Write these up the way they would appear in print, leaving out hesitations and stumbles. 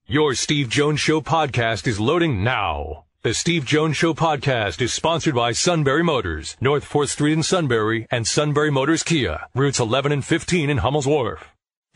Your Steve Jones Show podcast is loading now. The Steve Jones Show podcast is sponsored by Sunbury Motors, North 4th Street in Sunbury, and Sunbury Motors Kia, routes 11 and 15 in Hummel's Wharf.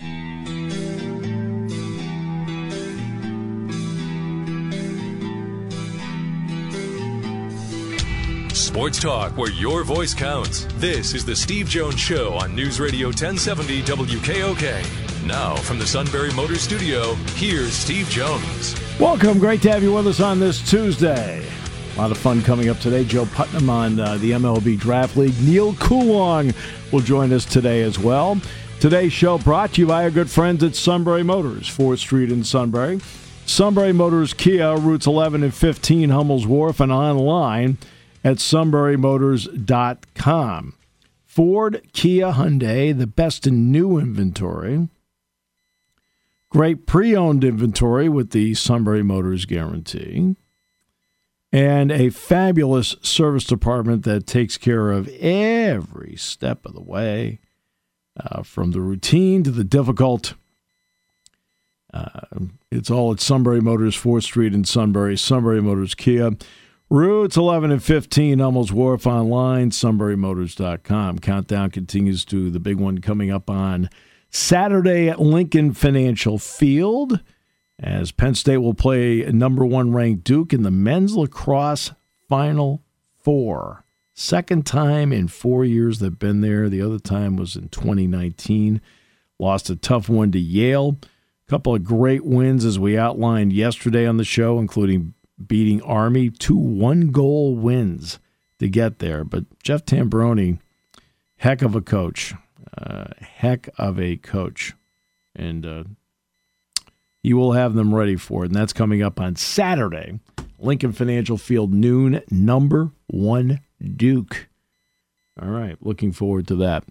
Sports talk where your voice counts. This is the Steve Jones Show on News Radio 1070 WKOK. Now from the Sunbury Motors Studio, here's Steve Jones. Welcome. Great to have you with us on this Tuesday. A lot of fun coming up today. Joe Putnam on the MLB Draft League. Neil Coulong will join us today as well. Today's show brought to you by our good friends at Sunbury Motors, 4th Street in Sunbury. Sunbury Motors Kia, routes 11 and 15, Hummel's Wharf, and online at sunburymotors.com. Ford, Kia, Hyundai, the best in new inventory. Great pre-owned inventory with the Sunbury Motors guarantee. And a fabulous service department that takes care of every step of the way, from the routine to the difficult. It's all at Sunbury Motors, 4th Street in Sunbury. Sunbury Motors Kia, routes 11 and 15, Hummel's Wharf, online, sunburymotors.com. Countdown continues to the big one coming up on Saturday at Lincoln Financial Field, as Penn State will play number one ranked Duke in the men's lacrosse Final Four. Second time in 4 years they've been there. The other time was in 2019. Lost a tough one to Yale. A couple of great wins as we outlined yesterday on the show, including beating Army, 2 one-goal wins to get there. But Jeff Tamburoni, heck of a coach. And he will have them ready for it. And that's coming up on Saturday. Lincoln Financial Field, noon, number one Duke. All right, looking forward to that.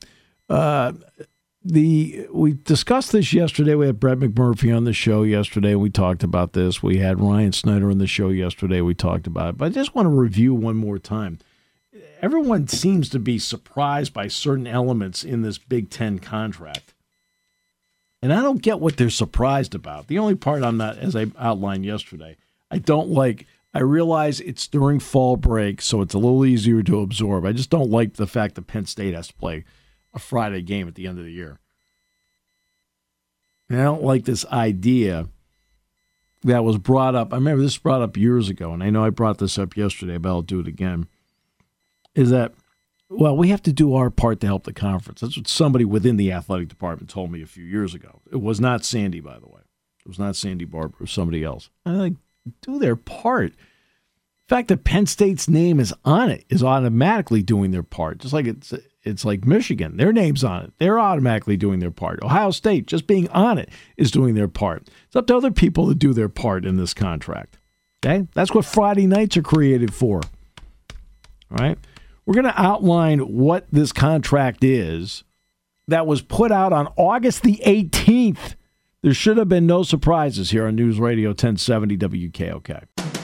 We discussed this yesterday. We had Brett McMurphy on the show yesterday. We talked about this. We had Ryan Snyder on the show yesterday. We talked about it. But I just want to review one more time. Everyone seems to be surprised by certain elements in this Big Ten contract. And I don't get what they're surprised about. The only part I'm not, as I outlined yesterday, I realize it's during fall break, so it's a little easier to absorb. I just don't like the fact that Penn State has to play a Friday game at the end of the year. And I don't like this idea that was brought up. I remember this was brought up years ago, and I know I brought this up yesterday, but I'll do it again, is that, well, we have to do our part to help the conference. That's what somebody within the athletic department told me a few years ago. It was not Sandy, by the way. It was not Sandy Barber. It was somebody else. And I'm like, do their part. The fact that Penn State's name is on it is automatically doing their part, just like it's like Michigan. Their name's on it. They're automatically doing their part. Ohio State, just being on it, is doing their part. It's up to other people to do their part in this contract. Okay? That's what Friday nights are created for. All right? We're going to outline what this contract is that was put out on August the 18th. There should have been no surprises here on News Radio 1070 WKOK.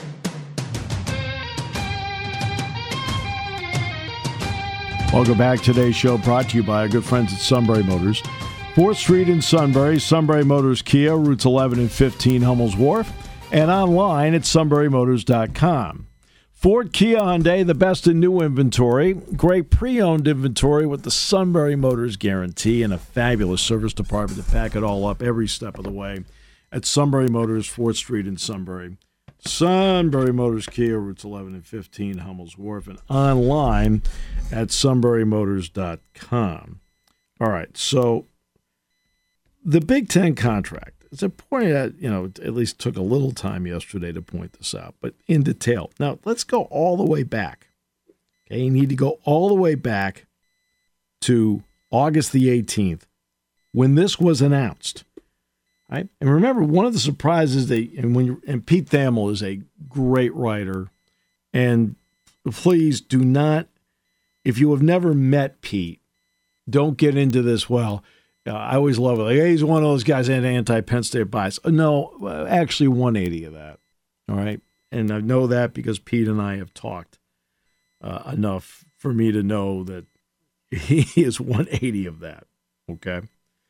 Welcome back. Today's show brought to you by our good friends at Sunbury Motors. 4th Street in Sunbury, Sunbury Motors Kia, routes 11 and 15, Hummel's Wharf, and online at sunburymotors.com. Ford, Kia, Hyundai, the best in new inventory. Great pre-owned inventory with the Sunbury Motors guarantee and a fabulous service department to pack it all up every step of the way at Sunbury Motors, 4th Street in Sunbury. Sunbury Motors Kia, routes 11 and 15, Hummel's Wharf, and online at sunburymotors.com. All right, so the Big Ten contract. It's important that, it at least took a little time yesterday to point this out, but in detail. Now, let's go all the way back. Okay, you need to go all the way back to August the 18th when this was announced. Right? And remember, one of the surprises and Pete Thamel is a great writer, and please do not, if you have never met Pete, don't get into this. Well, I always love it. Like, hey, he's one of those guys that anti-Penn State bias. No, actually 180 of that. All right, and I know that because Pete and I have talked enough for me to know that he is 180 of that. Okay.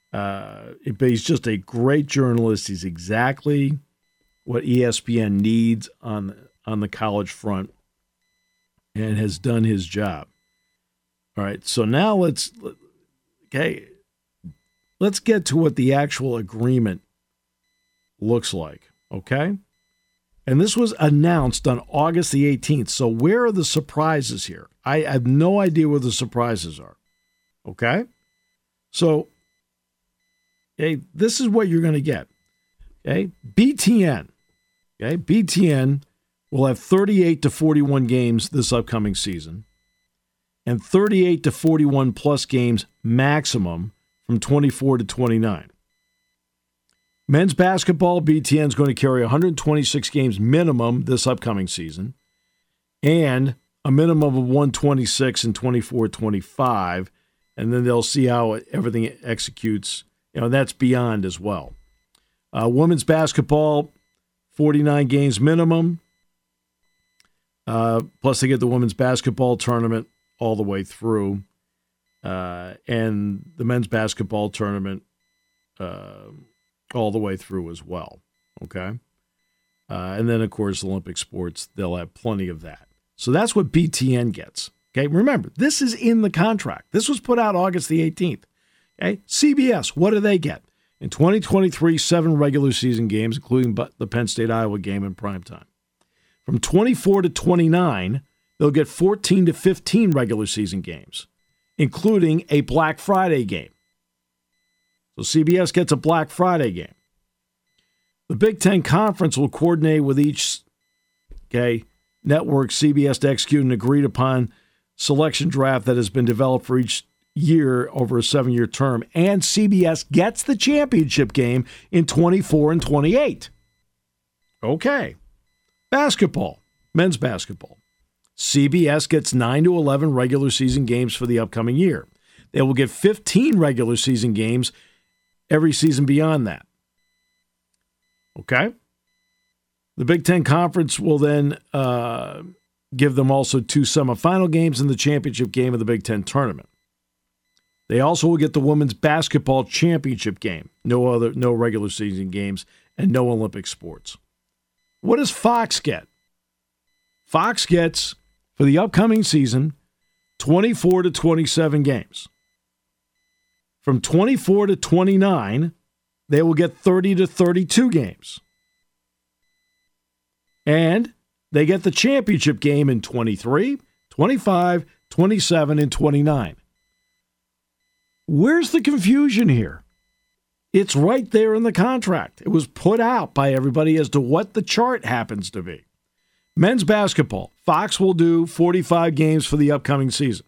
But he's just a great journalist. He's exactly what ESPN needs on the college front and has done his job. All right, so now let's get to what the actual agreement looks like, okay? And this was announced on August the 18th. So where are the surprises here? I have no idea where the surprises are, okay? So, okay, this is what you're going to get, okay? BTN, okay? BTN will have 38 to 41 games this upcoming season and 38 to 41 plus games maximum from 24 to 29. Men's basketball, BTN is going to carry 126 games minimum this upcoming season and a minimum of 126 and 24-25, and then they'll see how everything executes. That's beyond as well. Women's basketball, 49 games minimum, plus they get the women's basketball tournament all the way through, and the men's basketball tournament all the way through as well, okay? And then, of course, Olympic sports, they'll have plenty of that. So that's what BTN gets, okay? Remember, this is in the contract. This was put out August the 18th, okay? CBS, what do they get? In 2023, 7 regular season games, including the Penn State-Iowa game in primetime. From 24 to 29, they'll get 14 to 15 regular season games, including a Black Friday game. So CBS gets a Black Friday game. The Big Ten Conference will coordinate with each network CBS to execute an agreed-upon selection draft that has been developed for each year over a 7-year term, and CBS gets the championship game in 24 and 28. Okay. Basketball, men's basketball. CBS gets 9 to 11 regular season games for the upcoming year. They will get 15 regular season games every season beyond that. Okay? The Big Ten Conference will then give them also 2 semifinal games in the championship game of the Big Ten tournament. They also will get the women's basketball championship game, no regular season games, and no Olympic sports. What does Fox get? Fox gets, for the upcoming season, 24 to 27 games. From 24 to 29, they will get 30 to 32 games. And they get the championship game in 23, 25, 27, and 29. Where's the confusion here? It's right there in the contract. It was put out by everybody as to what the chart happens to be. Men's basketball, Fox will do 45 games for the upcoming season.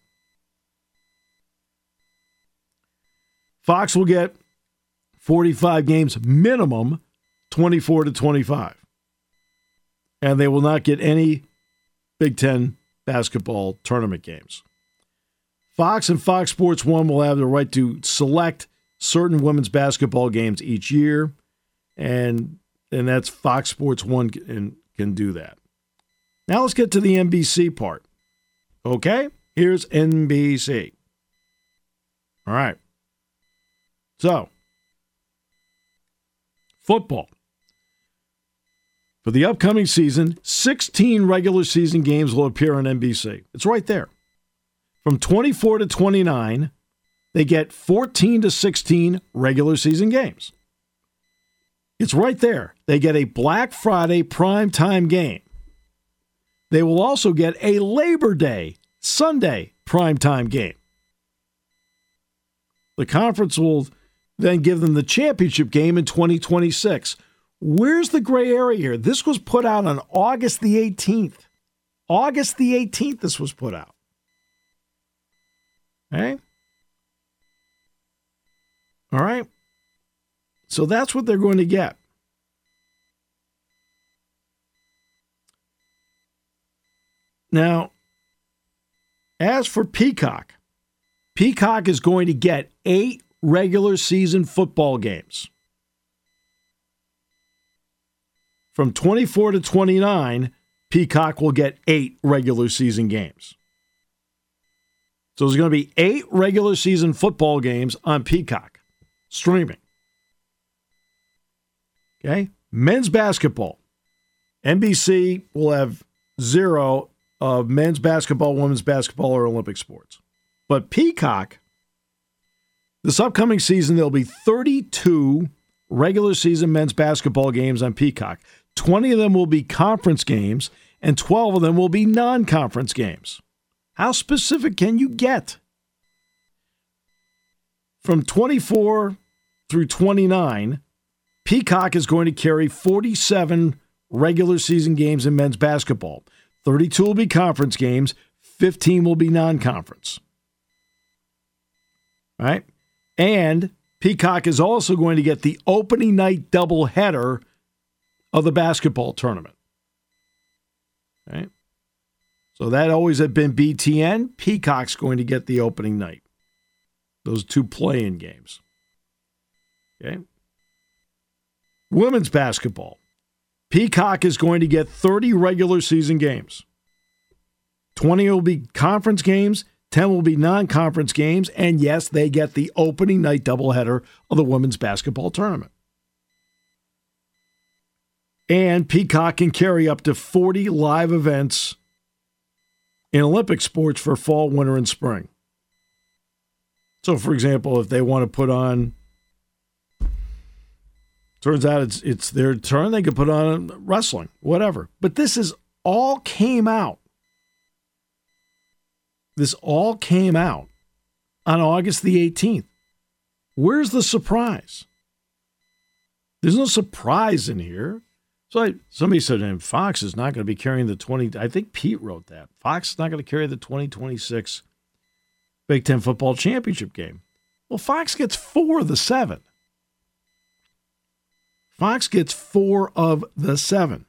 Fox will get 45 games minimum, 24 to 25. And they will not get any Big Ten basketball tournament games. Fox and Fox Sports 1 will have the right to select certain women's basketball games each year, and that's Fox Sports 1 can do that. Now let's get to the NBC part. Okay? Here's NBC. All right. So, football. For the upcoming season, 16 regular season games will appear on NBC. It's right there. From 24 to 29, they get 14 to 16 regular season games. It's right there. They get a Black Friday primetime game. They will also get a Labor Day Sunday primetime game. The conference will then give them the championship game in 2026. Where's the gray area here? This was put out on August the 18th. August the 18th, this was put out. Okay? All right? So that's what they're going to get. Now, as for Peacock, Peacock is going to get 8 regular season football games. From 24 to 29, Peacock will get 8 regular season games. So there's going to be 8 regular season football games on Peacock. streaming. Okay? Men's basketball. NBC will have 0 of men's basketball, women's basketball, or Olympic sports. But Peacock, this upcoming season, there'll be 32 regular season men's basketball games on Peacock. 20 of them will be conference games, and 12 of them will be non-conference games. How specific can you get? From 24 through 29, Peacock is going to carry 47 regular season games in men's basketball. 32 will be conference games, 15 will be non-conference. All right? And Peacock is also going to get the opening night doubleheader of the basketball tournament. All right? So that always had been BTN. Peacock's going to get the opening night. Those 2 play-in games. Okay? Women's basketball. Peacock is going to get 30 regular season games. 20 will be conference games, 10 will be non-conference games, and yes, they get the opening night doubleheader of the women's basketball tournament. And Peacock can carry up to 40 live events in Olympic sports for fall, winter, and spring. So, for example, if they want to put on, turns out it's their turn, they could put on wrestling, whatever. But this is all came out. This all came out on August the 18th. Where's the surprise? There's no surprise in here. So somebody said, and Fox is not going to be carrying the 20. I think Pete wrote that. Fox is not going to carry the 2026 Big Ten football championship game. Well, Fox gets 4 of the 7. Fox gets 4 of the 7.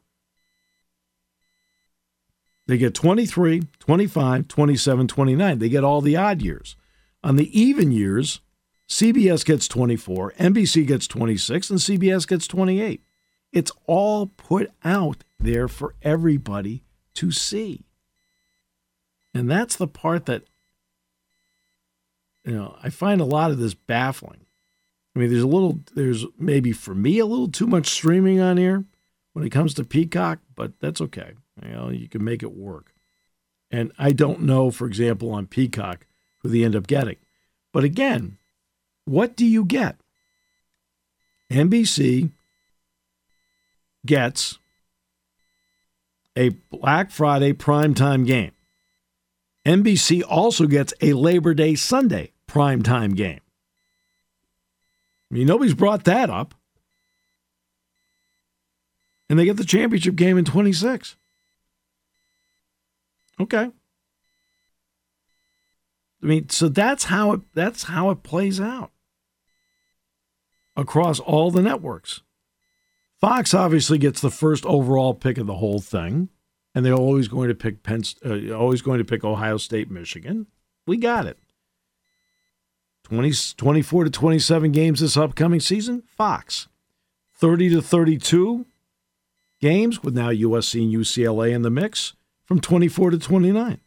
They get 23, 25, 27, 29. They get all the odd years. On the even years, CBS gets 24, NBC gets 26, and CBS gets 28. It's all put out there for everybody to see. And that's the part that, I find a lot of this baffling. I mean, there's maybe for me a little too much streaming on here when it comes to Peacock, but that's okay. You can make it work. And I don't know, for example, on Peacock who they end up getting. But again, what do you get? NBC gets a Black Friday primetime game. NBC also gets a Labor Day Sunday primetime game. I mean, nobody's brought that up. And they get the championship game in 26. Okay. I mean, so that's how it plays out across all the networks. Fox obviously gets the first overall pick of the whole thing, and they're always going to pick Ohio State, Michigan. We got it. 24 to 27 games this upcoming season, Fox. 30 to 32 games with now USC and UCLA in the mix from 24 to 29.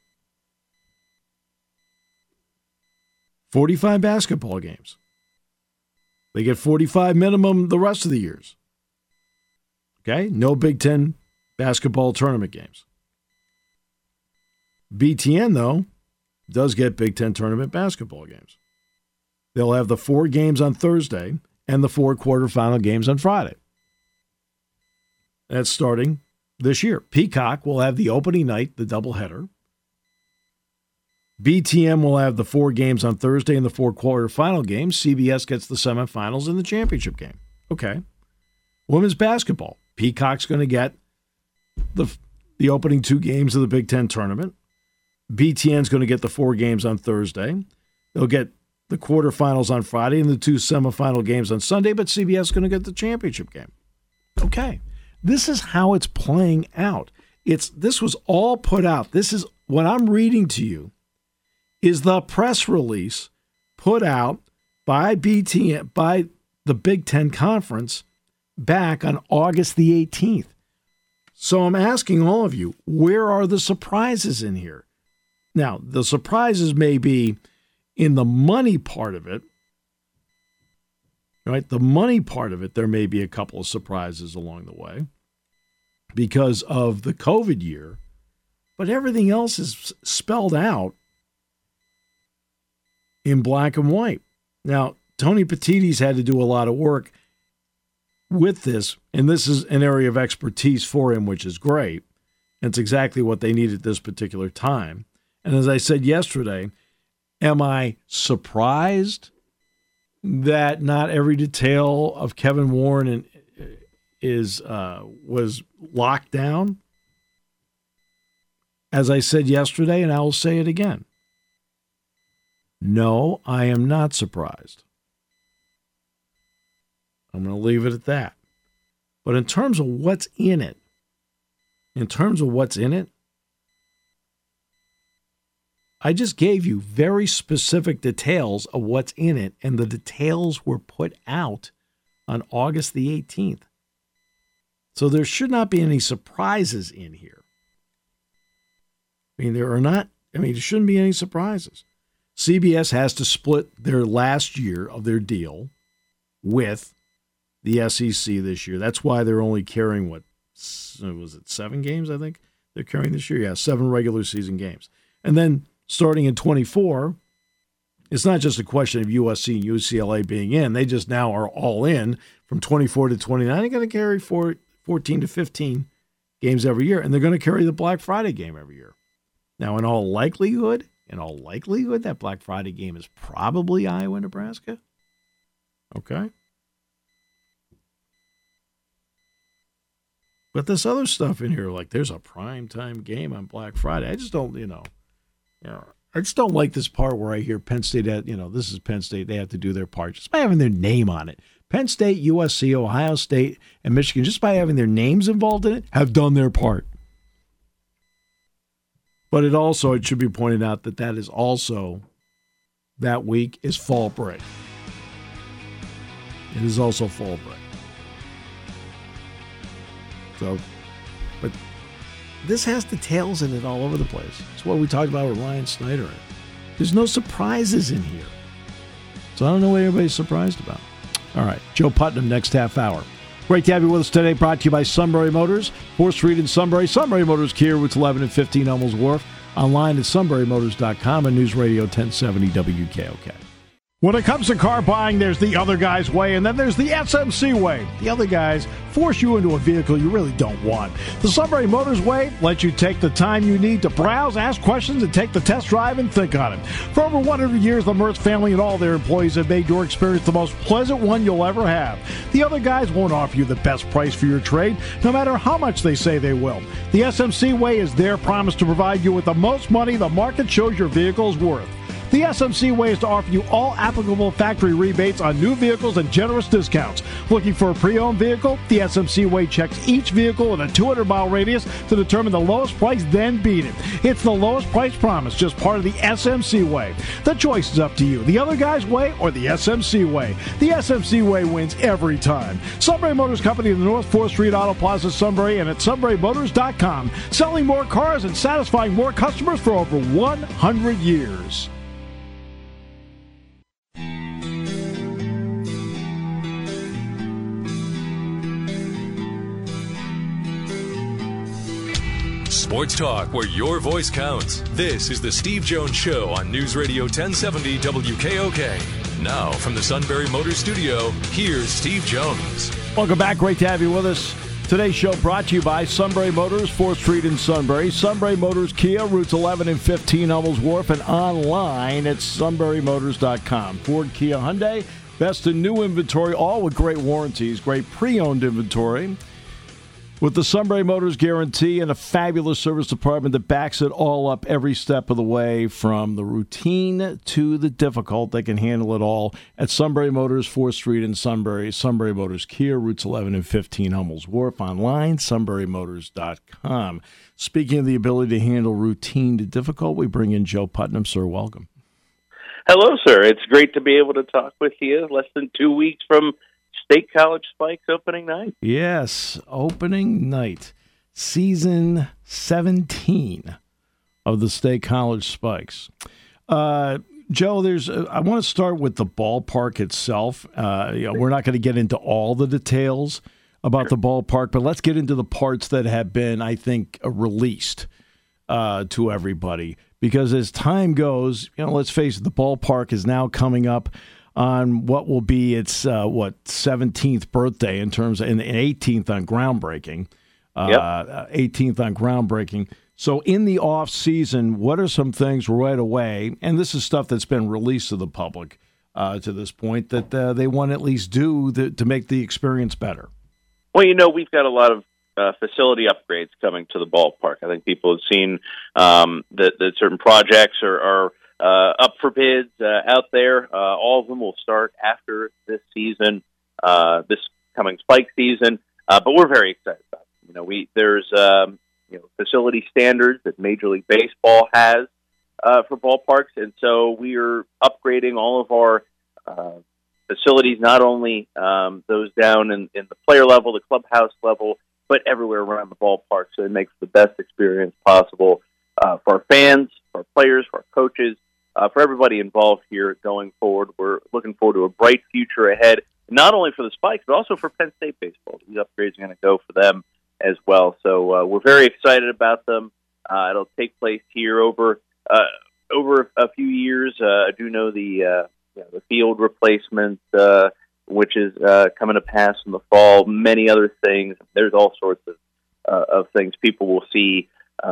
45 basketball games. They get 45 minimum the rest of the years. Okay? No Big Ten basketball tournament games. BTN, though, does get Big Ten tournament basketball games. They'll have the 4 games on Thursday and the 4 quarterfinal games on Friday. That's starting this year. Peacock will have the opening night, the doubleheader. BTN will have the 4 games on Thursday and the 4 quarterfinal games. CBS gets the semifinals and the championship game. Okay. Women's basketball. Peacock's going to get the opening 2 games of the Big Ten tournament. BTN's going to get the 4 games on Thursday. They'll get the quarterfinals on Friday and the 2 semifinal games on Sunday, but CBS is going to get the championship game. Okay. This is how it's playing out. This was all put out. This is what I'm reading to you is the press release put out by BTN, by the Big Ten Conference back on August the 18th. So I'm asking all of you, where are the surprises in here? Now, the surprises may be in the money part of it, right? The money part of it, there may be a couple of surprises along the way because of the COVID year, but everything else is spelled out in black and white. Now, Tony Petitti's had to do a lot of work with this, and this is an area of expertise for him, which is great. And it's exactly what they need at this particular time. And as I said yesterday, am I surprised that not every detail of Kevin Warren was locked down? As I said yesterday, and I will say it again, no, I am not surprised. I'm going to leave it at that. But in terms of what's in it, I just gave you very specific details of what's in it, and the details were put out on August the 18th. So there should not be any surprises in here. There shouldn't be any surprises. CBS has to split their last year of their deal with the SEC this year. That's why they're only carrying, 7 games, I think they're carrying this year? Yeah, 7 regular season games. And then starting in 24, it's not just a question of USC and UCLA being in. They just now are all in from 24 to 29. They're going to carry 14 to 15 games every year, and they're going to carry the Black Friday game every year. Now, in all likelihood, that Black Friday game is probably Iowa, Nebraska. Okay. But this other stuff in here, like there's a primetime game on Black Friday. I just don't, I just don't like this part where I hear Penn State, this is Penn State, they have to do their part just by having their name on it. Penn State, USC, Ohio State, and Michigan, just by having their names involved in it, have done their part. But it should be pointed out that is also, that week is fall break. It is also fall break. So, but this has details in it all over the place. It's what we talked about with Ryan Snyder. There's no surprises in here. So I don't know what everybody's surprised about. All right, Joe Putnam next half hour. Great to have you with us today. Brought to you by Sunbury Motors, 4th Street in Sunbury. Sunbury Motors, Kia, routes 11 and 15, Hummels Wharf. Online at sunburymotors.com and News Radio 1070 WKOK. When it comes to car buying, there's the other guy's way, and then there's the SMC way. The other guys force you into a vehicle you really don't want. The Sunbury Motors way lets you take the time you need to browse, ask questions, and take the test drive and think on it. For over 100 years, the Mertz family and all their employees have made your experience the most pleasant one you'll ever have. The other guys won't offer you the best price for your trade, no matter how much they say they will. The SMC way is their promise to provide you with the most money the market shows your vehicle is worth. The SMC way is to offer you all applicable factory rebates on new vehicles and generous discounts. Looking for a pre-owned vehicle? The SMC way checks each vehicle with a 200-mile radius to determine the lowest price, then beat it. It's the lowest price promise, just part of the SMC way. The choice is up to you, the other guy's way or the SMC way. The SMC way wins every time. Sunbury Motors Company in the North 4th Street Auto Plaza, Sunbury, and at sunburymotors.com. Selling more cars and satisfying more customers for over 100 years. Sports talk where your voice counts. This is the Steve Jones Show on News Radio 1070 WKOK. Now from the Sunbury Motors Studio, here's Steve Jones. Welcome back. Great to have you with us. Today's show brought to you by Sunbury Motors, 4th Street in Sunbury. Sunbury Motors Kia, routes 11 and 15, Hummels Wharf, and online at sunburymotors.com. Ford, Kia, Hyundai, best in new inventory, all with great warranties, great pre-owned inventory. With the Sunbury Motors guarantee and a fabulous service department that backs it all up every step of the way, from the routine to the difficult, they can handle it all at Sunbury Motors, 4th Street in Sunbury. Sunbury Motors Kia, routes 11 and 15, Hummels Wharf. Online, sunburymotors.com. Speaking of the ability to handle routine to difficult, we bring in Joe Putnam. Sir, welcome. Hello, sir. It's great to be able to talk with you less than 2 weeks from State College Spikes opening night. Yes, opening night. Season 17 of the State College Spikes. Joe, I want to start with the ballpark itself. We're not going to get into all the details about the ballpark, but let's get into the parts that have been, I think, released to everybody. Because as time goes, let's face it, the ballpark is now coming up on what will be its 17th birthday in terms of, and 18th on groundbreaking. 18th on groundbreaking. So in the off season, what are some things right away? And this is stuff that's been released to the public to this point that they want to at least do to make the experience better. Well, we've got a lot of facility upgrades coming to the ballpark. I think people have seen that certain projects are up for bids out there. All of them will start after this season, this coming Spike season. But we're very excited about it. There's facility standards that Major League Baseball has for ballparks, and so we are upgrading all of our facilities, not only those down in the player level, the clubhouse level, but everywhere around the ballpark, so it makes the best experience possible for our fans, for our players, for our coaches, for everybody involved here going forward. We're looking forward to a bright future ahead, not only for the Spikes, but also for Penn State baseball. These upgrades are going to go for them as well. So we're very excited about them. It'll take place here over a few years. I do know the field replacement, which is coming to pass in the fall. Many other things. There's all sorts of things people will see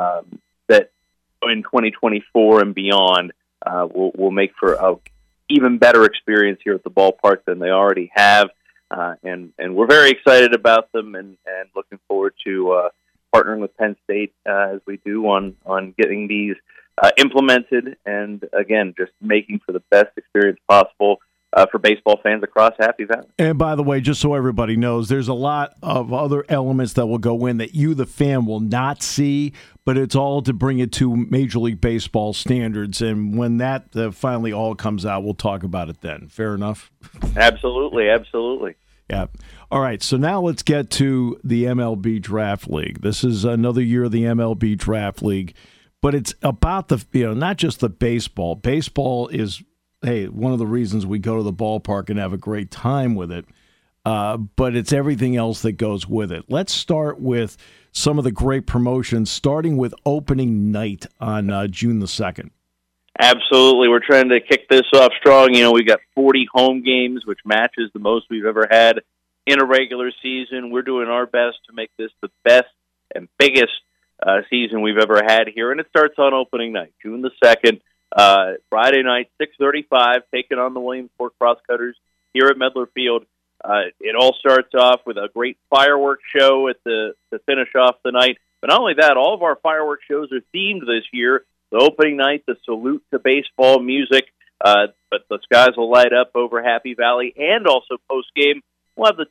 that in 2024 and beyond will make for a even better experience here at the ballpark than they already have. And we're very excited about them and looking forward to partnering with Penn State as we do on getting these implemented and, again, just making for the best experience possible for baseball fans across Happy Valley. And by the way, just so everybody knows, there's a lot of other elements that will go in that you, the fan, will not see, but it's all to bring it to Major League Baseball standards. And when that finally all comes out, we'll talk about it then. Fair enough? Absolutely, absolutely. Yeah. All right, so now let's get to the MLB Draft League. This is another year of the MLB Draft League, but it's about not just the baseball. Baseball is, one of the reasons we go to the ballpark and have a great time with it, but it's everything else that goes with it. Let's start with some of the great promotions, starting with opening night on June the 2nd. Absolutely. We're trying to kick this off strong. We've got 40 home games, which matches the most we've ever had in a regular season. We're doing our best to make this the best and biggest season we've ever had here. And it starts on opening night, June the 2nd, Friday night, 6:35, taking on the Williamsport Crosscutters here at Medler Field. It all starts off with a great fireworks show to finish off the night. But not only that, all of our fireworks shows are themed this year. The opening night, the salute to baseball music, but the skies will light up over Happy Valley, and also post-game, we'll have the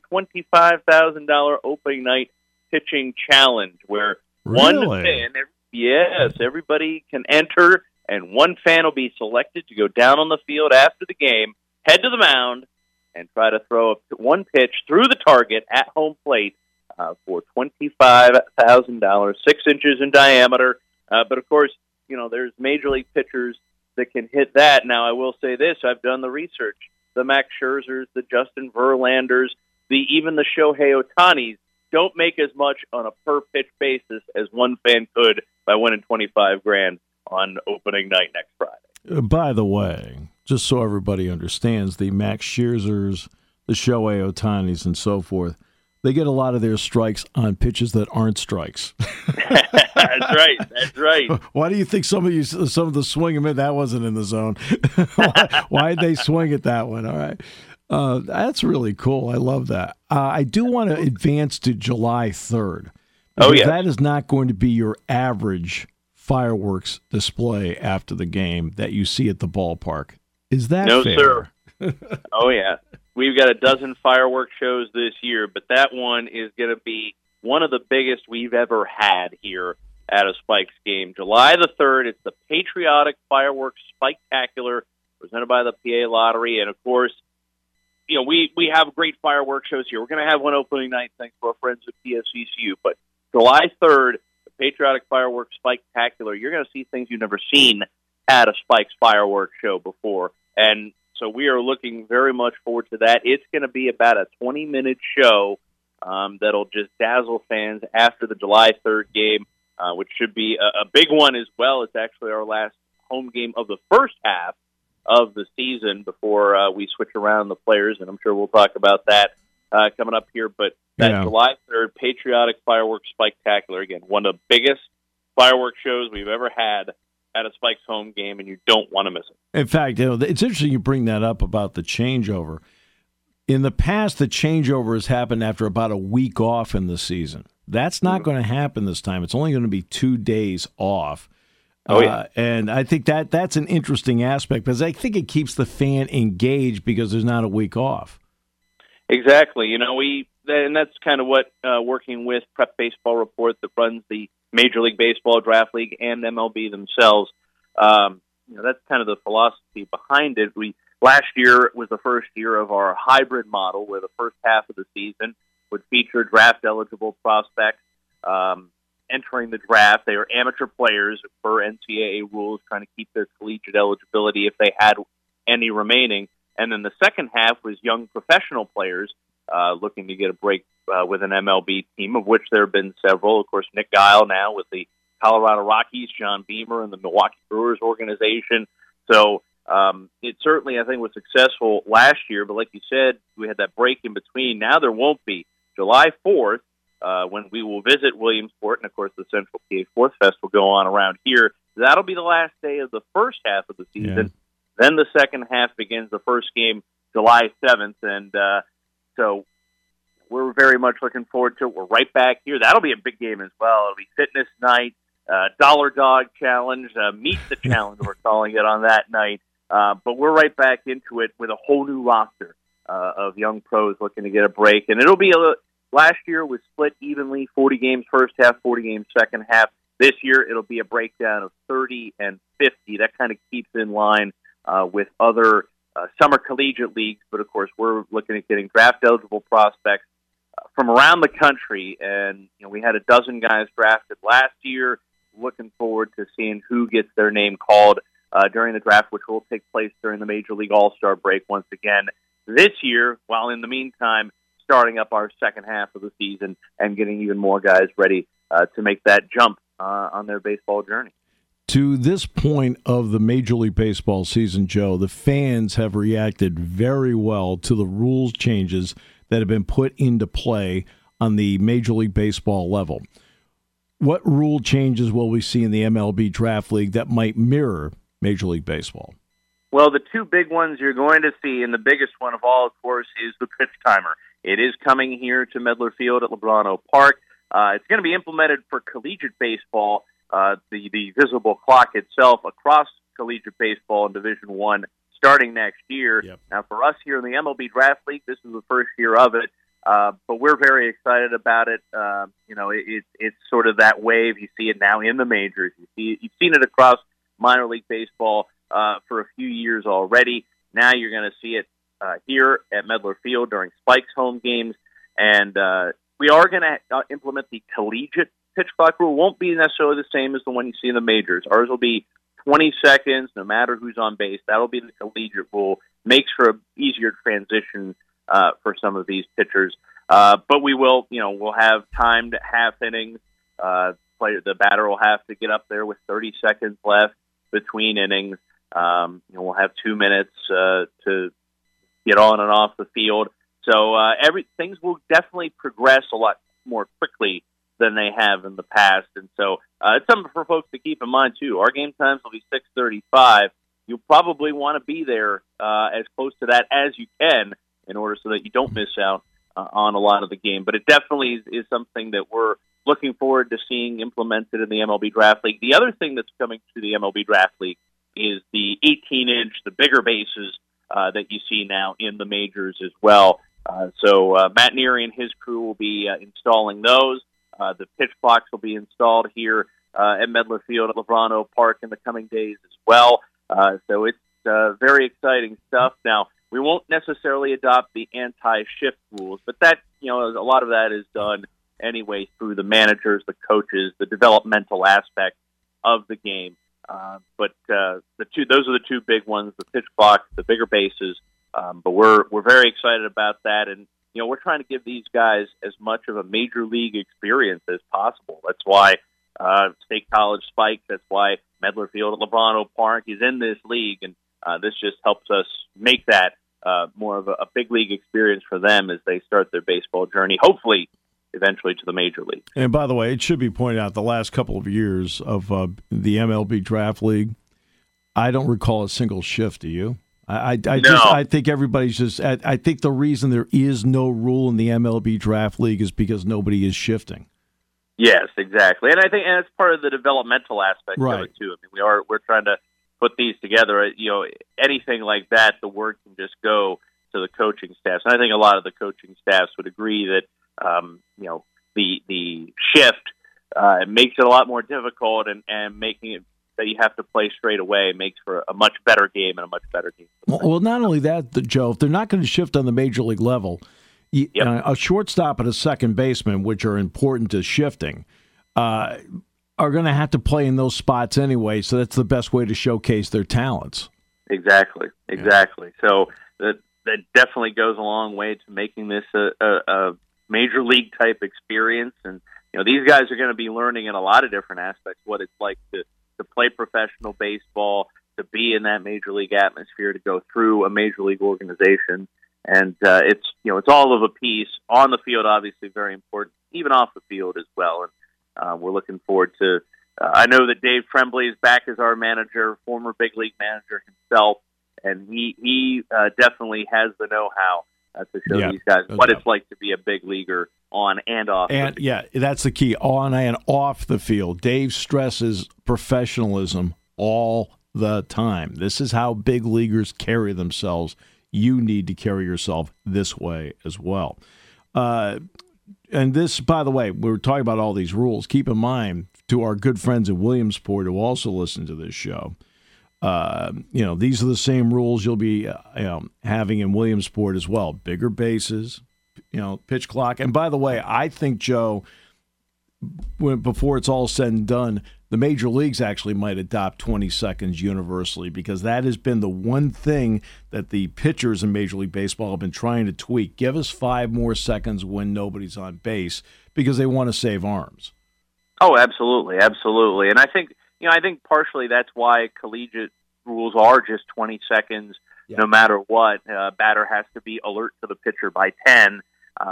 $25,000 opening night pitching challenge, where one fan, everybody can enter, and one fan will be selected to go down on the field after the game, head to the mound, and try to throw one pitch through the target at home plate for $25,000, 6 inches in diameter. But, of course, there's major league pitchers that can hit that. Now, I will say this. I've done the research. The Max Scherzers, the Justin Verlanders, even the Shohei Ohtanis don't make as much on a per-pitch basis as one fan could by winning $25,000 on opening night next Friday. By the way, just so everybody understands, the Max Scherzers, the Shohei Ohtanis, and so forth, they get a lot of their strikes on pitches that aren't strikes. That's right. Why do you think some of the swing, that wasn't in the zone? Why did they swing at that one? All right. That's really cool. I love that. I do want to advance to July 3rd. Oh, yeah. That is not going to be your average fireworks display after the game that you see at the ballpark. Is that fair? No, sir. Oh, yeah. We've got a dozen fireworks shows this year, but that one is going to be one of the biggest we've ever had here at a Spikes game. July the 3rd, it's the Patriotic Fireworks Spectacular presented by the PA Lottery. And, of course, we have great fireworks shows here. We're going to have one opening night thanks to our friends at PSCCU. But July 3rd, the Patriotic Fireworks Spectacular, you're going to see things you've never seen had a Spikes fireworks show before. And so we are looking very much forward to that. It's going to be about a 20-minute show that'll just dazzle fans after the July 3rd game, which should be a big one as well. It's actually our last home game of the first half of the season before we switch around the players, and I'm sure we'll talk about that coming up here. But that July 3rd Patriotic Fireworks Spectacular, again, one of the biggest fireworks shows we've ever had at a Spikes home game, and you don't want to miss it. In fact, it's interesting you bring that up about the changeover. In the past, the changeover has happened after about a week off in the season. That's not going to happen this time. It's only going to be 2 days off. And I think that's an interesting aspect because I think it keeps the fan engaged because there's not a week off. Exactly. And that's kind of what working with Prep Baseball Report that runs the Major League Baseball Draft League and MLB themselves. That's kind of the philosophy behind it. Last year was the first year of our hybrid model where the first half of the season would feature draft-eligible prospects entering the draft. They are amateur players per NCAA rules, trying to keep their collegiate eligibility if they had any remaining. And then the second half was young professional players looking to get a break with an MLB team, of which there have been several. Of course, Nick Guile now with the Colorado Rockies, John Beamer and the Milwaukee Brewers organization. So it certainly, I think, was successful last year. But like you said, we had that break in between. Now there won't be. July 4th, when we will visit Williamsport, and of course the Central PA Fourth Fest will go on around here. That'll be the last day of the first half of the season. Yeah. Then the second half begins, the first game July 7th. And so we're very much looking forward to it. We're right back here. That'll be a big game as well. It'll be fitness night, Dollar Dog Challenge, Meet the Challenge, we're calling it on that night. But we're right back into it with a whole new roster of young pros looking to get a break. And it'll be last year was split evenly, 40 games first half, 40 games second half. This year it'll be a breakdown of 30 and 50. That kind of keeps in line with other summer collegiate leagues. But, of course, we're looking at getting draft-eligible prospects from around the country. And, we had a dozen guys drafted last year. Looking forward to seeing who gets their name called during the draft, which will take place during the Major League All-Star break once again this year, while in the meantime starting up our second half of the season and getting even more guys ready to make that jump on their baseball journey. To this point of the Major League Baseball season, Joe, the fans have reacted very well to the rules changes that have been put into play on the Major League Baseball level. What rule changes will we see in the MLB Draft League that might mirror Major League Baseball? Well, the two big ones you're going to see, and the biggest one of all, of course, is the pitch timer. It is coming here to Medler Field at Lebrano Park. It's going to be implemented for collegiate baseball, the visible clock itself across collegiate baseball in Division I starting next year. Yep. Now, for us here in the MLB Draft League, this is the first year of it, but we're very excited about it. It's sort of that wave. You see it now in the majors. You've seen it across minor league baseball for a few years already. Now you're going to see it here at Medler Field during Spikes home games, and we are going to implement the collegiate pitch clock rule. Won't be necessarily the same as the one you see in the majors. Ours will be 20 seconds, no matter who's on base. That'll be the collegiate rule. Makes for an easier transition for some of these pitchers. But we will, we'll have timed half innings. The batter will have to get up there with 30 seconds left between innings. We'll have 2 minutes to get on and off the field. So things will definitely progress a lot more quickly than they have in the past. And so it's something for folks to keep in mind, too. Our game times will be 6:35. You'll probably want to be there as close to that as you can in order so that you don't miss out on a lot of the game. But it definitely is something that we're looking forward to seeing implemented in the MLB Draft League. The other thing that's coming to the MLB Draft League is the 18-inch, the bigger bases that you see now in the majors as well. So Matt Neary and his crew will be installing those. The pitch clocks will be installed here at Medler Field at Lebrano Park in the coming days as well. So it's very exciting stuff. Now, we won't necessarily adopt the anti-shift rules, but that, a lot of that is done anyway through the managers, the coaches, the developmental aspect of the game. But those are the two big ones: the pitch clock, the bigger bases. But we're very excited about that, and we're trying to give these guys as much of a major league experience as possible. That's why State College Spike. That's why Medler Field at Lebrano Park is in this league, and this just helps us make that more of a big league experience for them as they start their baseball journey. Hopefully, eventually to the major league. And by the way, it should be pointed out the last couple of years of the MLB Draft League, I don't recall a single shift. Do you? I think everybody's just. I think the reason there is no rule in the MLB Draft League is because nobody is shifting. Yes, exactly, and I think it's part of the developmental aspect right. of it too. I mean, we're trying to put these together. Anything like that, the word can just go to the coaching staffs, and I think a lot of the coaching staffs would agree that the shift makes it a lot more difficult, and making it that you have to play straight away makes for a much better game and a much better game. Well, not only that, Joe, if they're not going to shift on the major league level, a shortstop and a second baseman, which are important to shifting, are going to have to play in those spots anyway, so that's the best way to showcase their talents. Exactly. Yeah. So that definitely goes a long way to making this a major league type experience. And these guys are going to be learning in a lot of different aspects what it's like to play professional baseball, to be in that major league atmosphere, to go through a major league organization. And it's all of a piece on the field, obviously very important, even off the field as well. And we're looking forward to. I know that Dave Tremblay is back as our manager, former big league manager himself, and he definitely has the know-how to show these guys what it's like to be a big leaguer on and off. And that's the key, on and off the field. Dave stresses professionalism all the time. This is how big leaguers carry themselves. You need to carry yourself this way as well. And this, by the way, we were talking about all these rules. Keep in mind, to our good friends in Williamsport who also listen to this show, these are the same rules you'll be having in Williamsport as well. Bigger bases, pitch clock. And by the way, I think, Joe, before it's all said and done, the major leagues actually might adopt 20 seconds universally, because that has been the one thing that the pitchers in Major League Baseball have been trying to tweak. Give us 5 more seconds when nobody's on base, because they want to save arms. Oh, absolutely. And I think partially that's why collegiate rules are just 20 seconds, no matter what. Batter has to be alert to the pitcher by 10.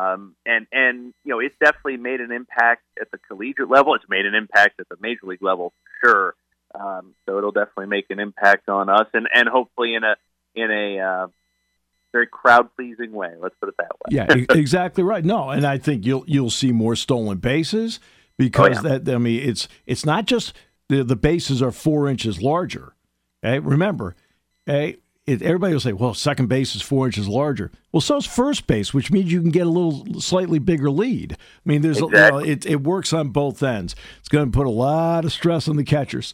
It's definitely made an impact at the collegiate level. It's made an impact at the major league level for sure. So it'll definitely make an impact on us, and hopefully in a very crowd pleasing way. Let's put it that way. Yeah, exactly right. No, and I think you'll see more stolen bases, because it's not just the bases are 4 inches larger. Okay, remember, everybody will say, well, second base is 4 inches larger. Well, so is first base, which means you can get a little slightly bigger lead. I mean, there's it works on both ends. It's going to put a lot of stress on the catchers.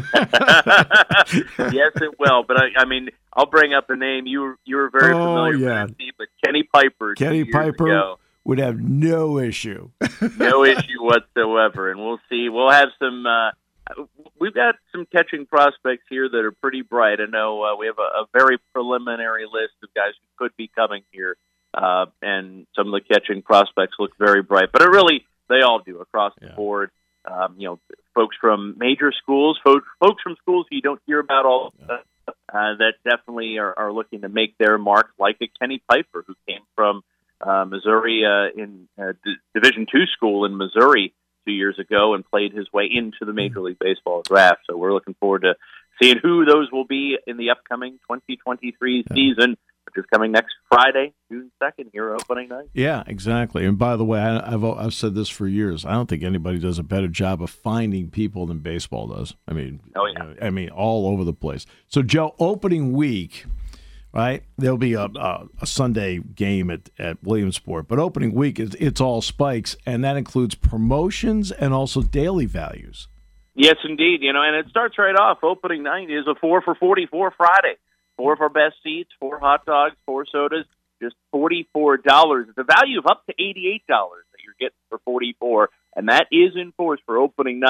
Yes, it will. But I mean, I'll bring up the name you were very familiar with, Steve, but Kenny Piper. Kenny Piper would have no issue. No issue whatsoever. And we'll see. We'll have some. We've got some catching prospects here that are pretty bright. I know we have a very preliminary list of guys who could be coming here, and some of the catching prospects look very bright. But they all do across the board. Folks from major schools, folks from schools who you don't hear about all that definitely are looking to make their mark, like a Kenny Piper, who came from Missouri in Division II school in Missouri 2 years ago and played his way into the Major League Baseball draft. So we're looking forward to seeing who those will be in the upcoming 2023 season, which is coming next Friday, June 2nd, here opening night. Yeah, exactly. And by the way, I've said this for years. I don't think anybody does a better job of finding people than baseball does. I mean, all over the place. So, Joe, opening week, right? There'll be a Sunday game at Williamsport, but opening week it's all spikes, and that includes promotions and also daily values. Yes, indeed. And it starts right off. Opening night is a 4 for $44 Friday. 4 of our best seats, 4 hot dogs, 4 sodas, just $44. It's a value of up to $88 that you're getting for $44, and that is in force for opening night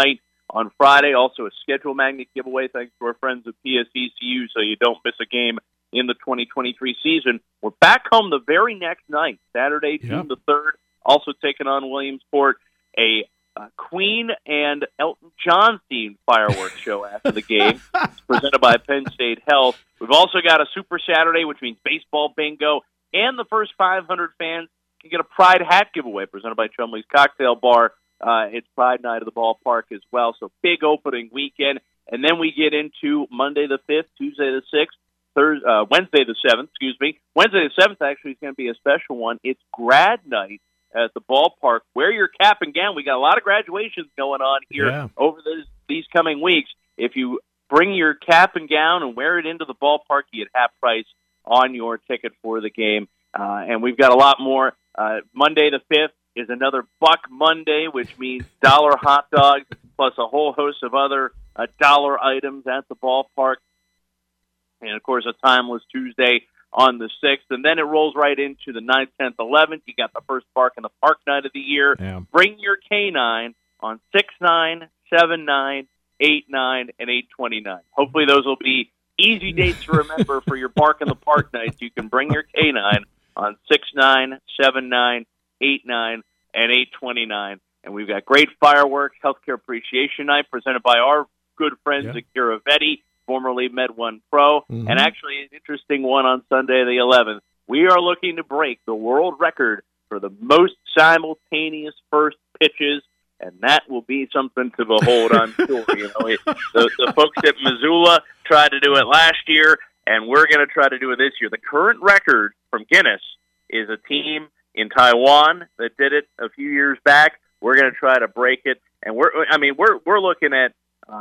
on Friday. Also a schedule magnet giveaway thanks to our friends at PSECU, so you don't miss a game in the 2023 season. We're back home the very next night, Saturday, June the 3rd, also taking on Williamsport, a Queen and Elton John themed fireworks show after the game. It's presented by Penn State Health. We've also got a Super Saturday, which means baseball bingo, and the first 500 fans can get a Pride hat giveaway presented by Chumley's Cocktail Bar. It's Pride Night at the ballpark as well, so big opening weekend. And then we get into Monday the 5th, Tuesday the 6th, Wednesday the 7th, Wednesday the 7th actually is going to be a special one. It's grad night at the ballpark. Wear your cap and gown. We got a lot of graduations going on here over these coming weeks. If you bring your cap and gown and wear it into the ballpark, you get half price on your ticket for the game. And we've got a lot more. Monday the 5th is another Buck Monday, which means dollar hot dogs plus a whole host of other dollar items at the ballpark. And, of course, a timeless Tuesday on the 6th. And then it rolls right into the 9th, 10th, 11th. You got the first Bark in the Park night of the year. Yeah. Bring your K9 on 6/9, 7/9, 8/9, and 8/29. Hopefully those will be easy dates to remember for your Bark in the Park nights. You can bring your K9 on 6/9, 7/9, 8/9, and 8/29. And we've got great fireworks, Healthcare Appreciation Night presented by our good friends at Curavetti, formerly Med1 Pro, and actually an interesting one on Sunday the 11th. We are looking to break the world record for the most simultaneous first pitches, and that will be something to behold, I'm sure. The folks at Missoula tried to do it last year, and we're going to try to do it this year. The current record from Guinness is a team in Taiwan that did it a few years back. We're going to try to break it, and we're looking at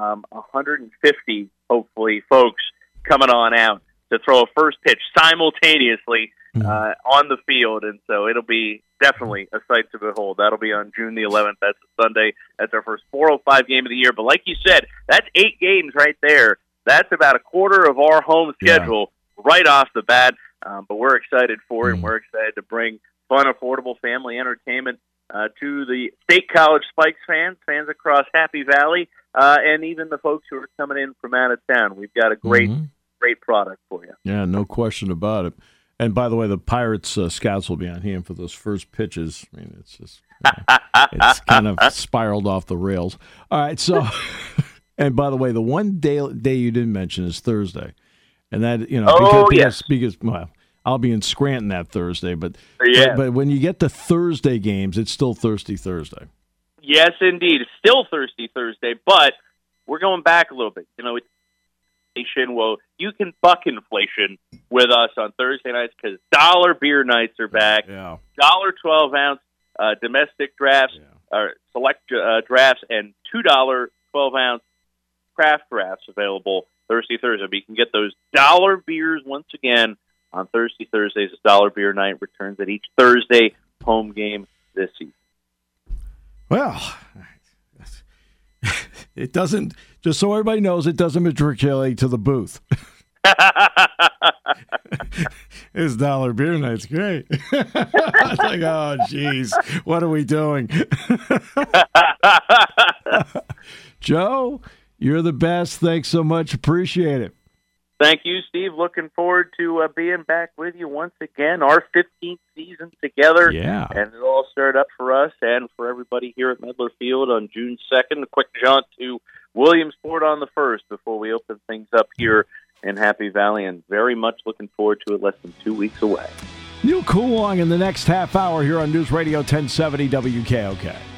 150, hopefully, folks coming on out to throw a first pitch simultaneously on the field, and so it'll be definitely a sight to behold. That'll be on June the 11th. That's a Sunday. That's our first 405 game of the year. But like you said, that's 8 games right there. That's about a quarter of our home schedule right off the bat. But we're excited for it, and we're excited to bring fun, affordable family entertainment to the State College Spikes fans across Happy Valley, and even the folks who are coming in from out of town. We've got a great product for you. Yeah, no question about it. And by the way, the Pirates scouts will be on hand for those first pitches. I mean, it's just it's kind of spiraled off the rails. All right, so and by the way, the one day you didn't mention is Thursday, and that because well, I'll be in Scranton that Thursday, but when you get to Thursday games, it's still Thirsty Thursday. Yes, indeed, it's still Thirsty Thursday, but we're going back a little bit. It's inflation. Well, you can buck inflation with us on Thursday nights because dollar beer nights are back. Yeah. $1 12-ounce domestic drafts, or select drafts, and $2 12-ounce craft drafts available Thirsty Thursday. But you can get those dollar beers once again on Thirsty Thursdays. As Dollar Beer Night returns at each Thursday home game this season. Well, it doesn't, just so everybody knows, it doesn't matriculate to the booth. This Dollar Beer Night's great. It's like, oh, geez, what are we doing? Joe, you're the best. Thanks so much. Appreciate it. Thank you, Steve. Looking forward to being back with you once again. Our 15th season together. Yeah. And it all started up for us and for everybody here at Medler Field on June 2nd. A quick jaunt to Williamsport on the 1st before we open things up here in Happy Valley, and very much looking forward to it less than 2 weeks away. Neil Coolong in the next half hour here on News Radio 1070 WKOK.